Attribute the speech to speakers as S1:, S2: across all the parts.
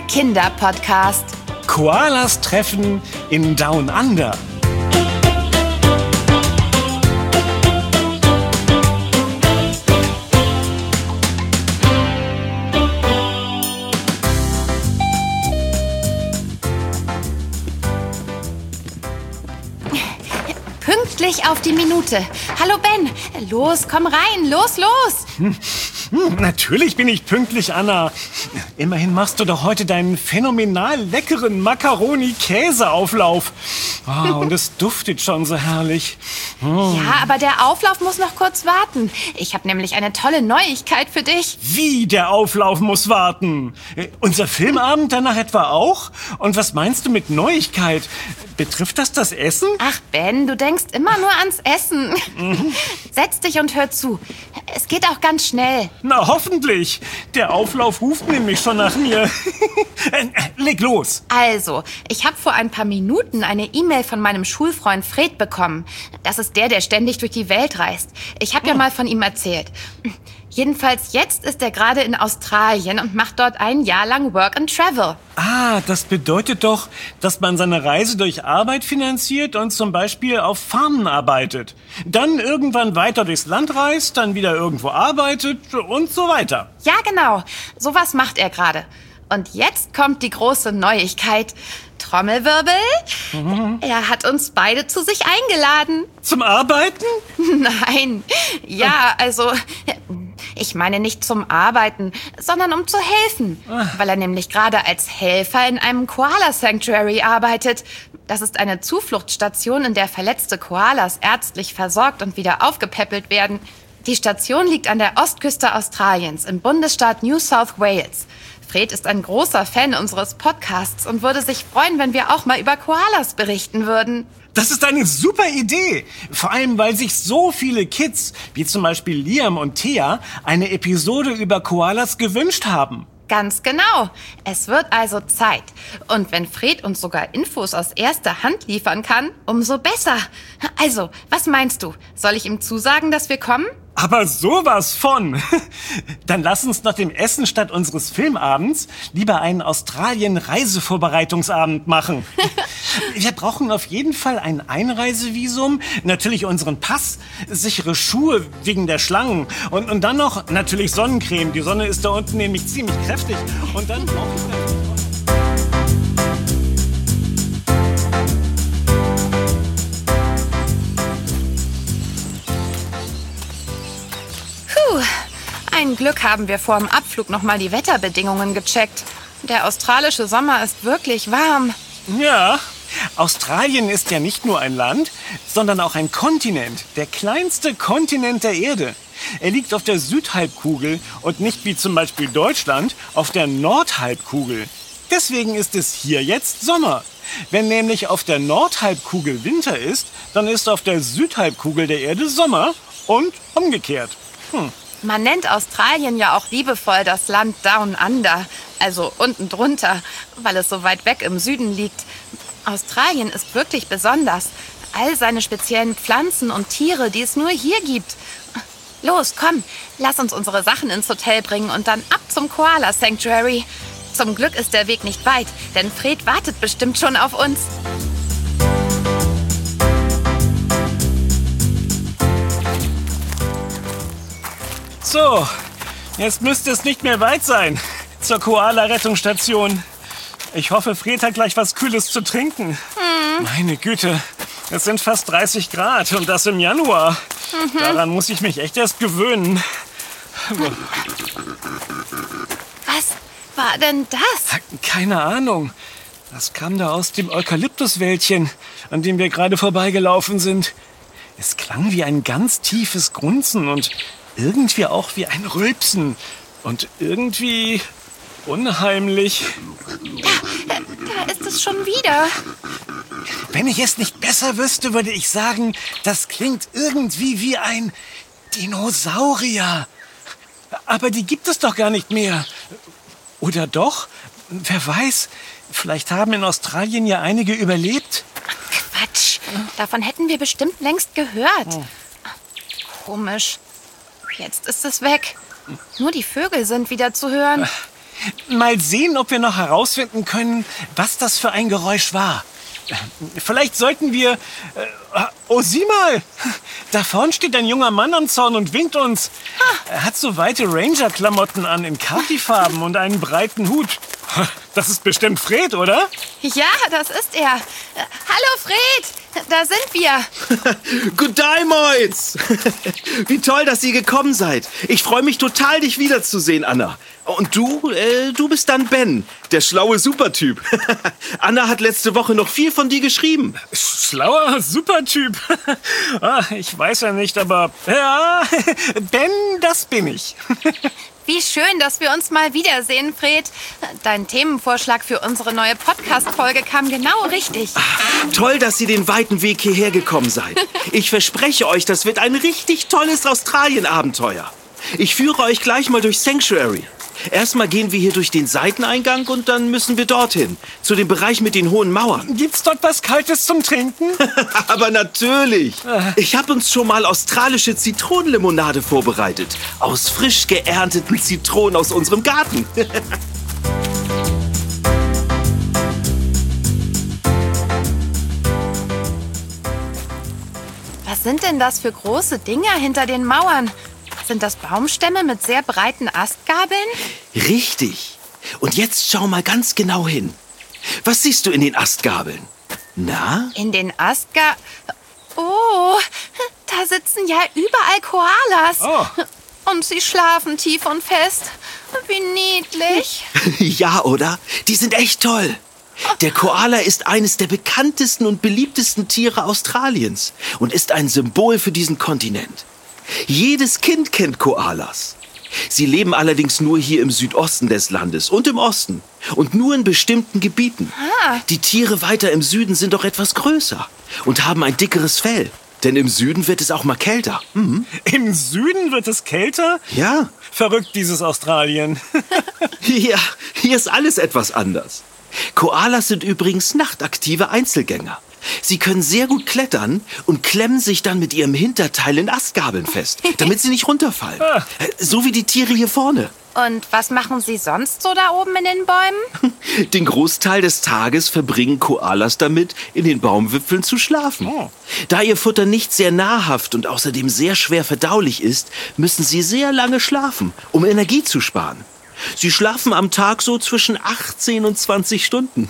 S1: Kinderpodcast.
S2: Koalas treffen in Down Under.
S1: Pünktlich auf die Minute. Hallo Ben, los, komm rein, los.
S2: Natürlich bin ich pünktlich, Anna. Immerhin machst du doch heute deinen phänomenal leckeren Macaroni-Käseauflauf. Oh, und es duftet schon so herrlich.
S1: Ja, aber der Auflauf muss noch kurz warten. Ich habe nämlich eine tolle Neuigkeit für dich.
S2: Wie, der Auflauf muss warten? Unser Filmabend danach etwa auch? Und was meinst du mit Neuigkeit? Betrifft das Essen?
S1: Ach Ben, du denkst immer nur ans Essen. Setz dich und hör zu. Es geht auch ganz schnell.
S2: Na, hoffentlich. Der Auflauf ruft nämlich schon nach mir. Leg los.
S1: Also, ich habe vor ein paar Minuten eine E-Mail von meinem Schulfreund Fred bekommen. Das ist der ständig durch die Welt reist. Ich habe ja mal von ihm erzählt. Jedenfalls jetzt ist er gerade in Australien und macht dort ein Jahr lang Work and Travel.
S2: Ah, das bedeutet doch, dass man seine Reise durch Arbeit finanziert und zum Beispiel auf Farmen arbeitet. Dann irgendwann weiter durchs Land reist, dann wieder irgendwo arbeitet und so weiter.
S1: Ja, genau. Sowas macht er gerade. Und jetzt kommt die große Neuigkeit. Trommelwirbel. Er hat uns beide zu sich eingeladen.
S2: Zum Arbeiten?
S1: Nein. Ja, also, ich meine nicht zum Arbeiten, sondern um zu helfen. Weil er nämlich gerade als Helfer in einem Koala-Sanctuary arbeitet. Das ist eine Zufluchtsstation, in der verletzte Koalas ärztlich versorgt und wieder aufgepäppelt werden. Die Station liegt an der Ostküste Australiens im Bundesstaat New South Wales. Fred ist ein großer Fan unseres Podcasts und würde sich freuen, wenn wir auch mal über Koalas berichten würden.
S2: Das ist eine super Idee. Vor allem, weil sich so viele Kids, wie zum Beispiel Liam und Thea, eine Episode über Koalas gewünscht haben.
S1: Ganz genau. Es wird also Zeit. Und wenn Fred uns sogar Infos aus erster Hand liefern kann, umso besser. Also, was meinst du? Soll ich ihm zusagen, dass wir kommen?
S2: Aber sowas von! Dann lass uns nach dem Essen statt unseres Filmabends lieber einen Australien-Reisevorbereitungsabend machen. Wir brauchen auf jeden Fall ein Einreisevisum, natürlich unseren Pass, sichere Schuhe wegen der Schlangen und dann noch natürlich Sonnencreme. Die Sonne ist da unten nämlich ziemlich kräftig. Und dann brauchen wir...
S1: Ein Glück haben wir vor dem Abflug noch mal die Wetterbedingungen gecheckt. Der australische Sommer ist wirklich warm.
S2: Ja, Australien ist ja nicht nur ein Land, sondern auch ein Kontinent. Der kleinste Kontinent der Erde. Er liegt auf der Südhalbkugel und nicht wie zum Beispiel Deutschland auf der Nordhalbkugel. Deswegen ist es hier jetzt Sommer. Wenn nämlich auf der Nordhalbkugel Winter ist, dann ist auf der Südhalbkugel der Erde Sommer und umgekehrt.
S1: Man nennt Australien ja auch liebevoll das Land Down Under, also unten drunter, weil es so weit weg im Süden liegt. Australien ist wirklich besonders. All seine speziellen Pflanzen und Tiere, die es nur hier gibt. Los, komm, lass uns unsere Sachen ins Hotel bringen und dann ab zum Koala Sanctuary. Zum Glück ist der Weg nicht weit, denn Fred wartet bestimmt schon auf uns.
S2: So, jetzt müsste es nicht mehr weit sein zur Koala-Rettungsstation. Ich hoffe, Fred hat gleich was Kühles zu trinken. Meine Güte, es sind fast 30 Grad und das im Januar. Daran muss ich mich echt erst gewöhnen.
S1: Was war denn das?
S2: Keine Ahnung. Das kam da aus dem Eukalyptuswäldchen, an dem wir gerade vorbeigelaufen sind. Es klang wie ein ganz tiefes Grunzen und irgendwie auch wie ein Rülpsen. Und irgendwie unheimlich.
S1: Da ist es schon wieder.
S2: Wenn ich es nicht besser wüsste, würde ich sagen, das klingt irgendwie wie ein Dinosaurier. Aber die gibt es doch gar nicht mehr. Oder doch? Wer weiß, vielleicht haben in Australien ja einige überlebt.
S1: Quatsch, davon hätten wir bestimmt längst gehört. Komisch. Jetzt ist es weg. Nur die Vögel sind wieder zu hören.
S2: Mal sehen, ob wir noch herausfinden können, was das für ein Geräusch war. Vielleicht sollten wir... oh, sieh mal! Da vorn steht ein junger Mann am Zaun und winkt uns. Er hat so weite Ranger-Klamotten an in Khaki-Farben und einen breiten Hut. Das ist bestimmt Fred, oder?
S1: Ja, das ist er. Hallo Fred, da sind wir.
S3: Good day, Moitz. Wie toll, dass ihr gekommen seid. Ich freue mich total, dich wiederzusehen, Anna. Und du bist dann Ben, der schlaue Supertyp. Anna hat letzte Woche noch viel von dir geschrieben.
S2: Schlauer Supertyp. Ich weiß ja nicht, aber ja, Ben, das bin ich.
S1: Wie schön, dass wir uns mal wiedersehen, Fred. Dein Themenvorschlag für unsere neue Podcast-Folge kam genau richtig.
S3: Toll, dass ihr den weiten Weg hierher gekommen seid. Ich verspreche euch, das wird ein richtig tolles Australien-Abenteuer. Ich führe euch gleich mal durch Sanctuary. Erstmal gehen wir hier durch den Seiteneingang und dann müssen wir dorthin, zu dem Bereich mit den hohen Mauern.
S2: Gibt's dort was Kaltes zum Trinken?
S3: Aber natürlich. Ich habe uns schon mal australische Zitronenlimonade vorbereitet. Aus frisch geernteten Zitronen aus unserem Garten.
S1: Was sind denn das für große Dinger hinter den Mauern? Sind das Baumstämme mit sehr breiten Astgabeln?
S3: Richtig. Und jetzt schau mal ganz genau hin. Was siehst du in den Astgabeln? Na?
S1: In den Astgabeln? Oh, da sitzen ja überall Koalas.
S2: Oh.
S1: Und sie schlafen tief und fest. Wie niedlich.
S3: Ja, oder? Die sind echt toll. Der Koala ist eines der bekanntesten und beliebtesten Tiere Australiens und ist ein Symbol für diesen Kontinent. Jedes Kind kennt Koalas. Sie leben allerdings nur hier im Südosten des Landes und im Osten und nur in bestimmten Gebieten. Die Tiere weiter im Süden sind doch etwas größer und haben ein dickeres Fell. Denn im Süden wird es auch mal kälter. Mhm.
S2: Im Süden wird es kälter?
S3: Ja.
S2: Verrückt, dieses Australien.
S3: Ja, hier ist alles etwas anders. Koalas sind übrigens nachtaktive Einzelgänger. Sie können sehr gut klettern und klemmen sich dann mit ihrem Hinterteil in Astgabeln fest, damit sie nicht runterfallen. So wie die Tiere hier vorne.
S1: Und was machen sie sonst so da oben in den Bäumen?
S3: Den Großteil des Tages verbringen Koalas damit, in den Baumwipfeln zu schlafen.
S2: Oh.
S3: Da ihr Futter nicht sehr nahrhaft und außerdem sehr schwer verdaulich ist, müssen sie sehr lange schlafen, um Energie zu sparen. Sie schlafen am Tag so zwischen 18 und 20 Stunden.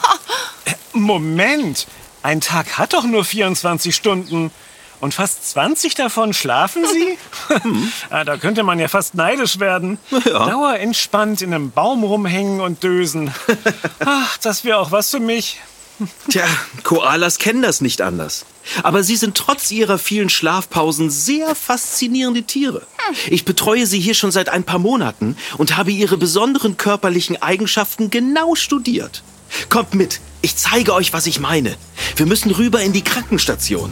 S2: Moment, ein Tag hat doch nur 24 Stunden. Und fast 20 davon schlafen Sie? Da könnte man ja fast neidisch werden.
S3: Ja.
S2: Dauerentspannt in einem Baum rumhängen und dösen. Ach, das wäre auch was für mich.
S3: Tja, Koalas kennen das nicht anders. Aber sie sind trotz ihrer vielen Schlafpausen sehr faszinierende Tiere. Ich betreue sie hier schon seit ein paar Monaten und habe ihre besonderen körperlichen Eigenschaften genau studiert. Kommt mit, ich zeige euch, was ich meine. Wir müssen rüber in die Krankenstation.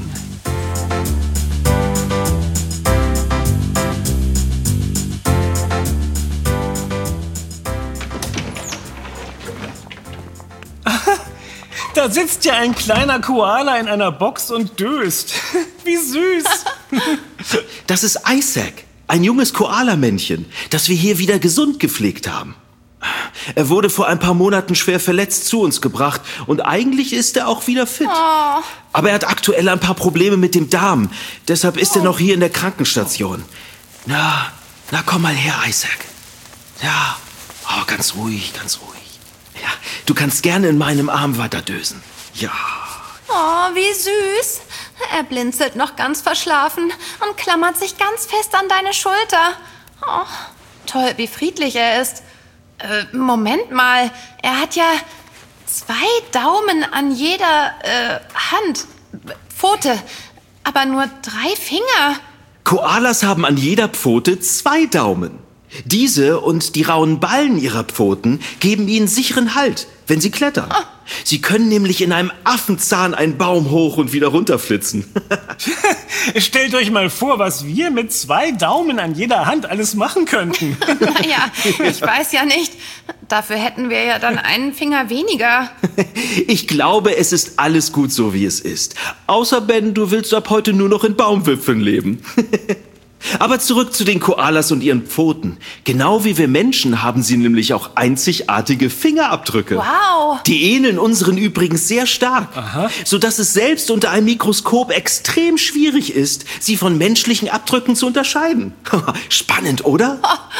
S2: Da sitzt ja ein kleiner Koala in einer Box und döst. Wie süß.
S3: Das ist Isaac, ein junges Koalamännchen, das wir hier wieder gesund gepflegt haben. Er wurde vor ein paar Monaten schwer verletzt zu uns gebracht und eigentlich ist er auch wieder fit.
S1: Oh.
S3: Aber er hat aktuell ein paar Probleme mit dem Darm. Deshalb ist er noch hier in der Krankenstation. Na, komm mal her, Isaac. Ja, ganz ruhig, ganz ruhig. Ja, du kannst gerne in meinem Arm weiter dösen. Ja.
S1: Oh, wie süß. Er blinzelt noch ganz verschlafen und klammert sich ganz fest an deine Schulter. Oh, toll, wie friedlich er ist. Moment mal, er hat ja 2 Daumen an jeder Hand, Pfote, aber nur 3 Finger.
S3: Koalas haben an jeder Pfote 2 Daumen. Diese und die rauen Ballen ihrer Pfoten geben ihnen sicheren Halt, wenn sie klettern. Sie können nämlich in einem Affenzahn einen Baum hoch und wieder runterflitzen.
S2: Stellt euch mal vor, was wir mit 2 Daumen an jeder Hand alles machen könnten.
S1: Naja, ich weiß ja nicht. Dafür hätten wir ja dann einen Finger weniger.
S3: Ich glaube, es ist alles gut so, wie es ist. Außer, Ben, du willst ab heute nur noch in Baumwipfeln leben. Aber zurück zu den Koalas und ihren Pfoten. Genau wie wir Menschen haben sie nämlich auch einzigartige Fingerabdrücke.
S1: Wow.
S3: Die ähneln unseren übrigens sehr stark, sodass es selbst unter einem Mikroskop extrem schwierig ist, sie von menschlichen Abdrücken zu unterscheiden. Spannend, oder?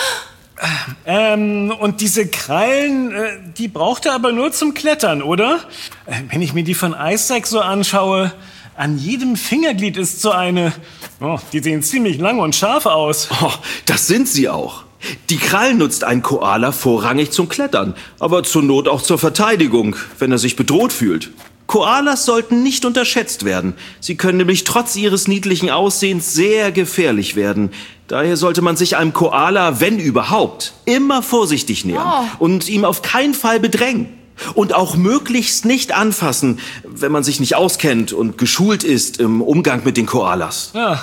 S2: Und diese Krallen, die braucht er aber nur zum Klettern, oder? Wenn ich mir die von Isaac so anschaue, an jedem Fingerglied ist so eine... Oh, die sehen ziemlich lang und scharf aus.
S3: Oh, das sind sie auch. Die Krallen nutzt ein Koala vorrangig zum Klettern, aber zur Not auch zur Verteidigung, wenn er sich bedroht fühlt. Koalas sollten nicht unterschätzt werden. Sie können nämlich trotz ihres niedlichen Aussehens sehr gefährlich werden. Daher sollte man sich einem Koala, wenn überhaupt, immer vorsichtig nähern und ihm auf keinen Fall bedrängen. Und auch möglichst nicht anfassen, wenn man sich nicht auskennt und geschult ist im Umgang mit den Koalas.
S2: Ja.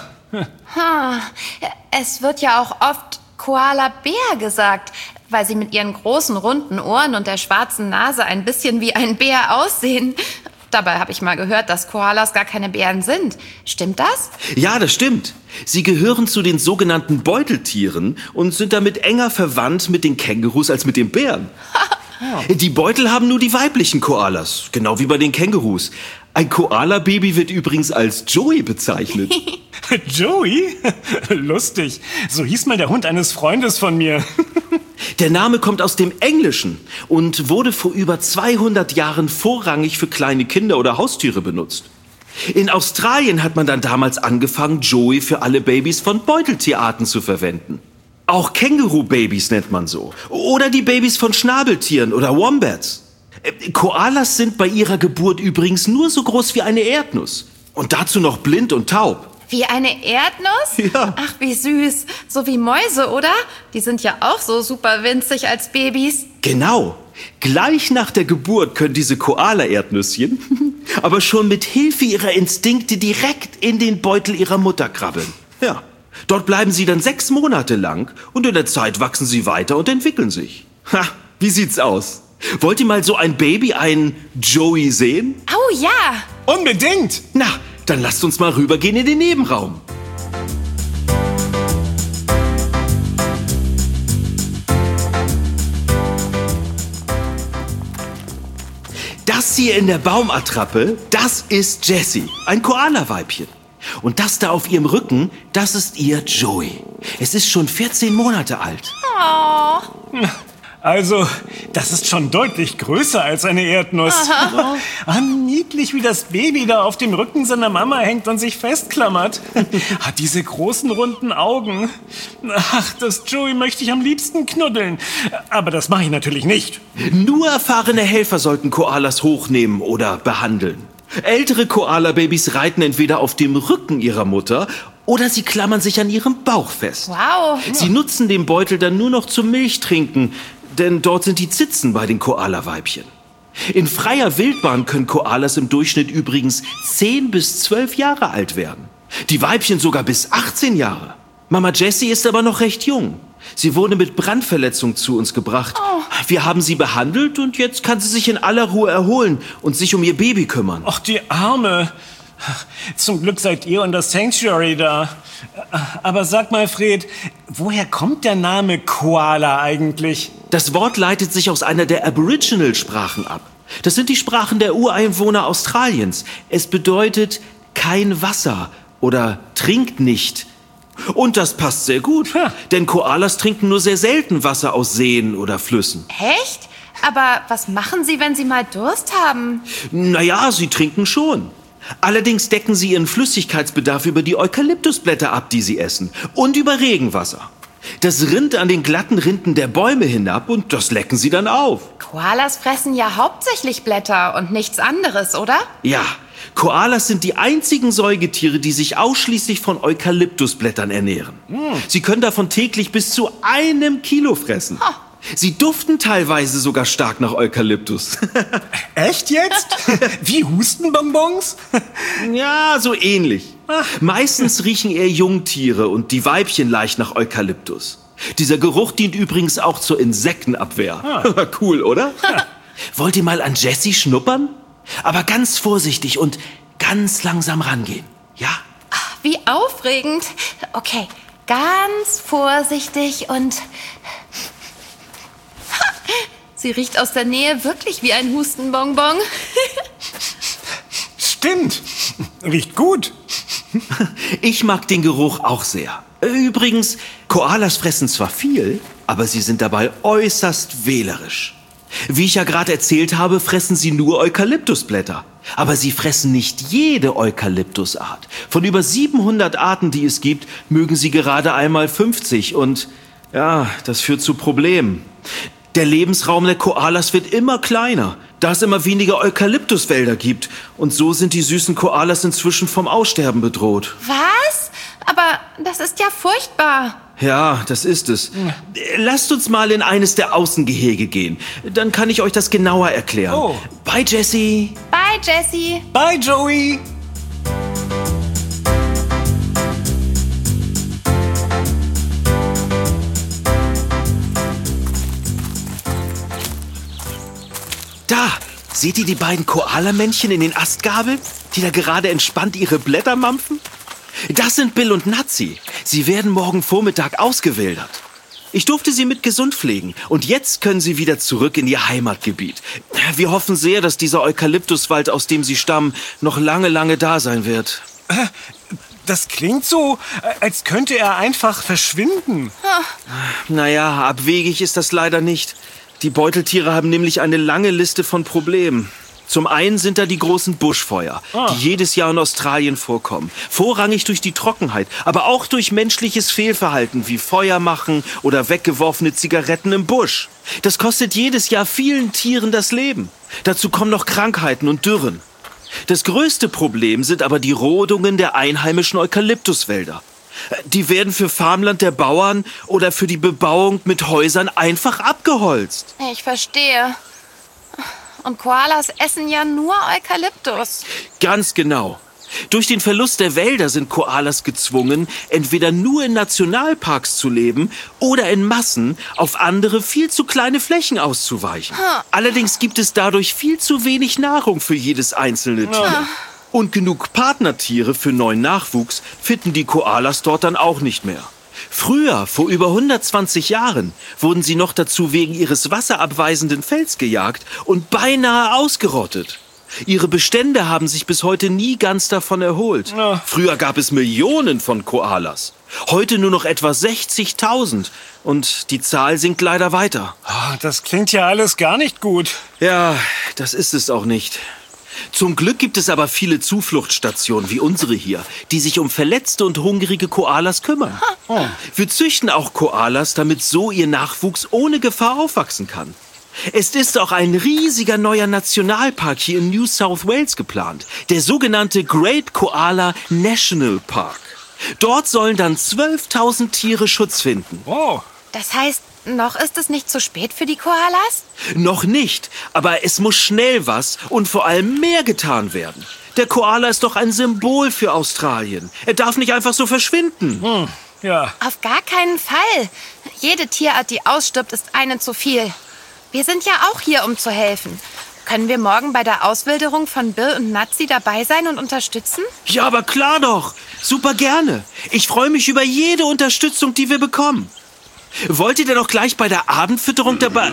S1: Es wird ja auch oft Koala-Bär gesagt, weil sie mit ihren großen, runden Ohren und der schwarzen Nase ein bisschen wie ein Bär aussehen. Dabei habe ich mal gehört, dass Koalas gar keine Bären sind. Stimmt das?
S3: Ja, das stimmt. Sie gehören zu den sogenannten Beuteltieren und sind damit enger verwandt mit den Kängurus als mit den Bären. Die Beutel haben nur die weiblichen Koalas, genau wie bei den Kängurus. Ein Koala-Baby wird übrigens als Joey bezeichnet.
S2: Joey? Lustig. So hieß mal der Hund eines Freundes von mir.
S3: Der Name kommt aus dem Englischen und wurde vor über 200 Jahren vorrangig für kleine Kinder oder Haustiere benutzt. In Australien hat man dann damals angefangen, Joey für alle Babys von Beuteltierarten zu verwenden. Auch Känguru-Babys nennt man so. Oder die Babys von Schnabeltieren oder Wombats. Koalas sind bei ihrer Geburt übrigens nur so groß wie eine Erdnuss. Und dazu noch blind und taub.
S1: Wie eine Erdnuss?
S3: Ja.
S1: Ach, wie süß. So wie Mäuse, oder? Die sind ja auch so super winzig als Babys.
S3: Genau. Gleich nach der Geburt können diese Koala-Erdnüsschen aber schon mit Hilfe ihrer Instinkte direkt in den Beutel ihrer Mutter krabbeln. Ja. Dort bleiben sie dann 6 Monate lang und in der Zeit wachsen sie weiter und entwickeln sich. Ha, wie sieht's aus? Wollt ihr mal so ein Baby, ein Joey, sehen?
S1: Oh ja.
S2: Unbedingt!
S3: Na, dann lasst uns mal rübergehen in den Nebenraum. Das hier in der Baumattrappe, das ist Jessie, ein Koala-Weibchen. Und das da auf ihrem Rücken, das ist ihr Joey. Es ist schon 14 Monate alt.
S1: Oh.
S2: Also, das ist schon deutlich größer als eine Erdnuss. Ah, niedlich, wie das Baby da auf dem Rücken seiner Mama hängt und sich festklammert. Hat diese großen, runden Augen. Ach, das Joey möchte ich am liebsten knuddeln. Aber das mache ich natürlich nicht.
S3: Nur erfahrene Helfer sollten Koalas hochnehmen oder behandeln. Ältere Koala-Babys reiten entweder auf dem Rücken ihrer Mutter oder sie klammern sich an ihrem Bauch fest.
S1: Wow.
S3: Sie nutzen den Beutel dann nur noch zum Milchtrinken, denn dort sind die Zitzen bei den Koala-Weibchen. In freier Wildbahn können Koalas im Durchschnitt übrigens 10 bis 12 Jahre alt werden. Die Weibchen sogar bis 18 Jahre. Mama Jessie ist aber noch recht jung. Sie wurde mit Brandverletzung zu uns gebracht. Wir haben sie behandelt und jetzt kann sie sich in aller Ruhe erholen und sich um ihr Baby kümmern.
S2: Ach, die Arme. Zum Glück seid ihr und das Sanctuary da. Aber sag mal, Fred, woher kommt der Name Koala eigentlich?
S3: Das Wort leitet sich aus einer der Aboriginal-Sprachen ab. Das sind die Sprachen der Ureinwohner Australiens. Es bedeutet kein Wasser oder trinkt nicht. Und das passt sehr gut, denn Koalas trinken nur sehr selten Wasser aus Seen oder Flüssen.
S1: Echt? Aber was machen sie, wenn sie mal Durst haben?
S3: Naja, sie trinken schon. Allerdings decken sie ihren Flüssigkeitsbedarf über die Eukalyptusblätter ab, die sie essen, und über Regenwasser. Das rinnt an den glatten Rinden der Bäume hinab und das lecken sie dann auf.
S1: Koalas fressen ja hauptsächlich Blätter und nichts anderes, oder?
S3: Ja, Koalas sind die einzigen Säugetiere, die sich ausschließlich von Eukalyptusblättern ernähren. Sie können davon täglich bis zu 1 Kilo fressen. Sie duften teilweise sogar stark nach Eukalyptus.
S2: Echt jetzt? Wie Hustenbonbons?
S3: Ja, so ähnlich. Meistens riechen eher Jungtiere und die Weibchen leicht nach Eukalyptus. Dieser Geruch dient übrigens auch zur Insektenabwehr. Cool, oder? Wollt ihr mal an Jessie schnuppern? Aber ganz vorsichtig und ganz langsam rangehen. Ja?
S1: Wie aufregend. Okay, ganz vorsichtig und... Sie riecht aus der Nähe wirklich wie ein Hustenbonbon.
S2: Stimmt. Riecht gut.
S3: Ich mag den Geruch auch sehr. Übrigens, Koalas fressen zwar viel, aber sie sind dabei äußerst wählerisch. Wie ich ja gerade erzählt habe, fressen sie nur Eukalyptusblätter. Aber sie fressen nicht jede Eukalyptusart. Von über 700 Arten, die es gibt, mögen sie gerade einmal 50. Und ja, das führt zu Problemen. Der Lebensraum der Koalas wird immer kleiner, da es immer weniger Eukalyptuswälder gibt. Und so sind die süßen Koalas inzwischen vom Aussterben bedroht.
S1: Was? Aber das ist ja furchtbar.
S3: Ja, das ist es. Lasst uns mal in eines der Außengehege gehen. Dann kann ich euch das genauer erklären.
S2: Oh.
S3: Bye, Jessie.
S1: Bye, Jessie.
S2: Bye, Joey.
S3: Da, seht ihr die beiden Koalamännchen in den Astgabeln, die da gerade entspannt ihre Blätter mampfen? Das sind Bill und Nazi. Sie werden morgen Vormittag ausgewildert. Ich durfte sie mit gesund pflegen und jetzt können sie wieder zurück in ihr Heimatgebiet. Wir hoffen sehr, dass dieser Eukalyptuswald, aus dem sie stammen, noch lange, lange da sein wird.
S2: Das klingt so, als könnte er einfach verschwinden.
S3: Naja, abwegig ist das leider nicht. Die Beuteltiere haben nämlich eine lange Liste von Problemen. Zum einen sind da die großen Buschfeuer, die jedes Jahr in Australien vorkommen. Vorrangig durch die Trockenheit, aber auch durch menschliches Fehlverhalten wie Feuer machen oder weggeworfene Zigaretten im Busch. Das kostet jedes Jahr vielen Tieren das Leben. Dazu kommen noch Krankheiten und Dürren. Das größte Problem sind aber die Rodungen der einheimischen Eukalyptuswälder. Die werden für Farmland der Bauern oder für die Bebauung mit Häusern einfach abgeholzt.
S1: Ich verstehe. Und Koalas essen ja nur Eukalyptus.
S3: Ganz genau. Durch den Verlust der Wälder sind Koalas gezwungen, entweder nur in Nationalparks zu leben oder in Massen auf andere, viel zu kleine Flächen auszuweichen. Allerdings gibt es dadurch viel zu wenig Nahrung für jedes einzelne Tier. Und genug Partnertiere für neuen Nachwuchs finden die Koalas dort dann auch nicht mehr. Früher, vor über 120 Jahren, wurden sie noch dazu wegen ihres wasserabweisenden Fells gejagt und beinahe ausgerottet. Ihre Bestände haben sich bis heute nie ganz davon erholt. Früher gab es Millionen von Koalas. Heute nur noch etwa 60.000. Und die Zahl sinkt leider weiter.
S2: Das klingt ja alles gar nicht gut.
S3: Ja, das ist es auch nicht. Zum Glück gibt es aber viele Zufluchtsstationen wie unsere hier, die sich um verletzte und hungrige Koalas kümmern. Wir züchten auch Koalas, damit so ihr Nachwuchs ohne Gefahr aufwachsen kann. Es ist auch ein riesiger neuer Nationalpark hier in New South Wales geplant, der sogenannte Great Koala National Park. Dort sollen dann 12.000 Tiere Schutz finden.
S2: Wow.
S1: Das heißt, noch ist es nicht zu spät für die Koalas?
S3: Noch nicht, aber es muss schnell was und vor allem mehr getan werden. Der Koala ist doch ein Symbol für Australien. Er darf nicht einfach so verschwinden.
S2: Ja.
S1: Auf gar keinen Fall. Jede Tierart, die ausstirbt, ist eine zu viel. Wir sind ja auch hier, um zu helfen. Können wir morgen bei der Auswilderung von Bill und Nazi dabei sein und unterstützen?
S3: Ja, aber klar doch. Super gerne. Ich freue mich über jede Unterstützung, die wir bekommen. Wollt ihr denn auch gleich bei der Abendfütterung dabei...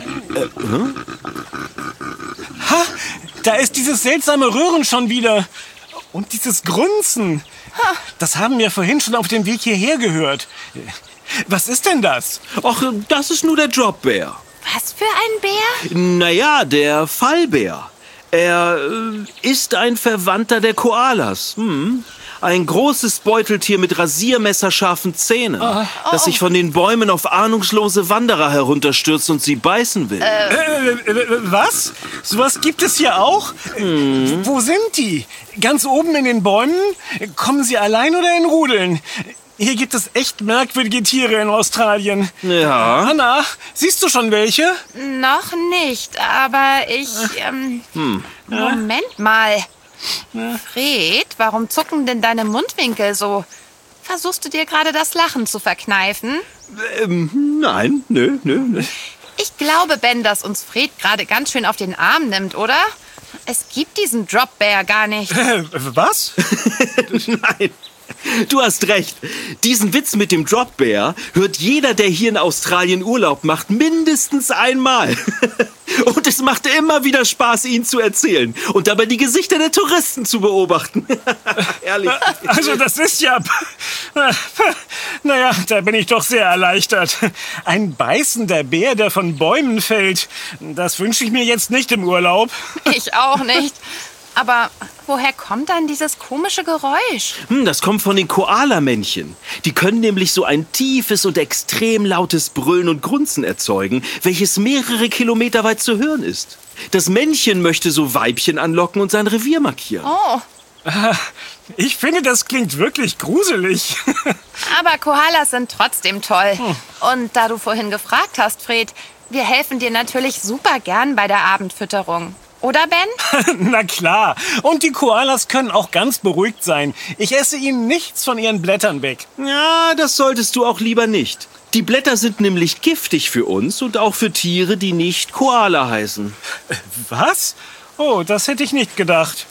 S2: Ha, da ist dieses seltsame Röhren schon wieder. Und dieses Grunzen. Das haben wir vorhin schon auf dem Weg hierher gehört. Was ist denn das?
S3: Ach, das ist nur der Dropbär.
S1: Was für ein Bär?
S3: Naja, der Fallbär. Er ist ein Verwandter der Koalas. Ein großes Beuteltier mit rasiermesserscharfen Zähnen, das sich von den Bäumen auf ahnungslose Wanderer herunterstürzt und sie beißen will.
S2: Was? Sowas gibt es hier auch? Wo sind die? Ganz oben in den Bäumen? Kommen sie allein oder in Rudeln? Hier gibt es echt merkwürdige Tiere in Australien.
S3: Ja.
S2: Anna, siehst du schon welche?
S1: Noch nicht, aber ich... Moment mal. Fred, warum zucken denn deine Mundwinkel so? Versuchst du dir gerade das Lachen zu verkneifen?
S3: Nein, nö.
S1: Ich glaube, Ben, dass uns Fred gerade ganz schön auf den Arm nimmt, oder? Es gibt diesen Dropbär gar nicht.
S2: Was?
S3: Nein. Du hast recht. Diesen Witz mit dem Dropbear hört jeder, der hier in Australien Urlaub macht, mindestens einmal. Und es macht immer wieder Spaß, ihn zu erzählen und dabei die Gesichter der Touristen zu beobachten. Ehrlich.
S2: Also das ist ja... Naja, da bin ich doch sehr erleichtert. Ein beißender Bär, der von Bäumen fällt, das wünsche ich mir jetzt nicht im Urlaub.
S1: Ich auch nicht. Aber woher kommt dann dieses komische Geräusch?
S3: Das kommt von den Koalamännchen. Die können nämlich so ein tiefes und extrem lautes Brüllen und Grunzen erzeugen, welches mehrere Kilometer weit zu hören ist. Das Männchen möchte so Weibchen anlocken und sein Revier markieren.
S1: Oh,
S2: Ich finde, das klingt wirklich gruselig.
S1: aber Koalas sind trotzdem toll. Und da du vorhin gefragt hast, Fred, wir helfen dir natürlich super gern bei der Abendfütterung. Oder, Ben?
S2: Na klar. Und die Koalas können auch ganz beruhigt sein. Ich esse ihnen nichts von ihren Blättern weg.
S3: Ja, das solltest du auch lieber nicht. Die Blätter sind nämlich giftig für uns und auch für Tiere, die nicht Koala heißen.
S2: Was? Oh, das hätte ich nicht gedacht.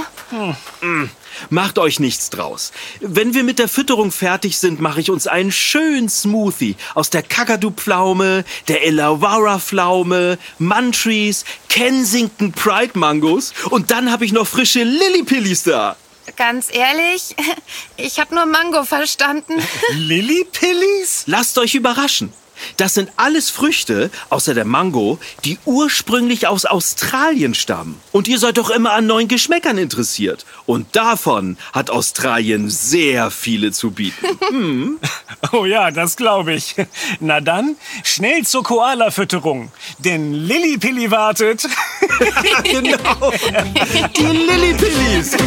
S3: Macht euch nichts draus. Wenn wir mit der Fütterung fertig sind, mache ich uns einen schönen Smoothie aus der Kakadu-Pflaume, der Illawarra-Pflaume, Muntrees, Kensington Pride Mangos und dann habe ich noch frische Lillipillis da.
S1: Ganz ehrlich, ich habe nur Mango verstanden.
S2: Lillipillis?
S3: Lasst euch überraschen. Das sind alles Früchte, außer der Mango, die ursprünglich aus Australien stammen. Und ihr seid doch immer an neuen Geschmäckern interessiert. Und davon hat Australien sehr viele zu bieten.
S2: Oh ja, das glaube ich. Na dann, schnell zur Koala-Fütterung. Denn Lillipilli wartet.
S3: Genau, die Lillipillis.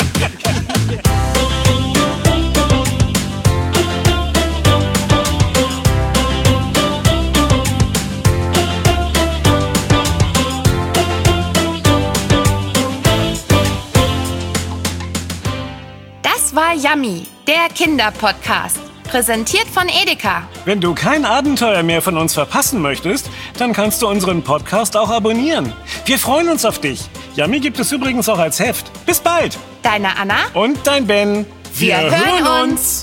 S1: Das war Yummy, der Kinderpodcast. Präsentiert von Edeka.
S2: Wenn du kein Abenteuer mehr von uns verpassen möchtest, dann kannst du unseren Podcast auch abonnieren. Wir freuen uns auf dich. Yummy gibt es übrigens auch als Heft. Bis bald.
S1: Deine Anna.
S2: Und dein Ben.
S1: Wir hören uns.